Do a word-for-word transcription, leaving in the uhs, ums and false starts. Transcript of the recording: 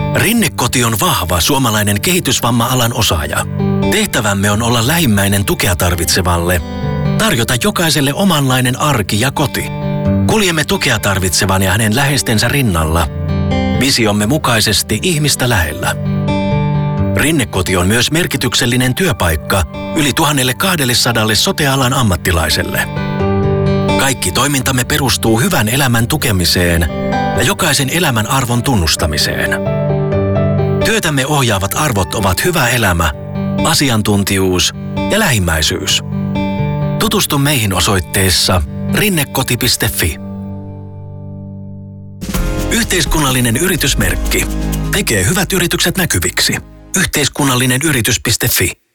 Rinnekoti on vahva suomalainen kehitysvamma-alan osaaja. Tehtävämme on olla lähimmäinen tukea tarvitsevalle, tarjota jokaiselle omanlainen arki ja koti. Kuljemme tukea tarvitsevan ja hänen läheistensä rinnalla, visiomme mukaisesti ihmistä lähellä. Rinnekoti on myös merkityksellinen työpaikka yli tuhatkaksisataa sote-alan ammattilaiselle. Kaikki toimintamme perustuu hyvän elämän tukemiseen ja jokaisen elämän arvon tunnustamiseen. Työtämme ohjaavat arvot ovat hyvä elämä, asiantuntijuus ja lähimmäisyys. Tutustu meihin osoitteessa rinnekoti piste fi. Yhteiskunnallinen yritysmerkki tekee hyvät yritykset näkyviksi. Yhteiskunnallinen yritys piste fi.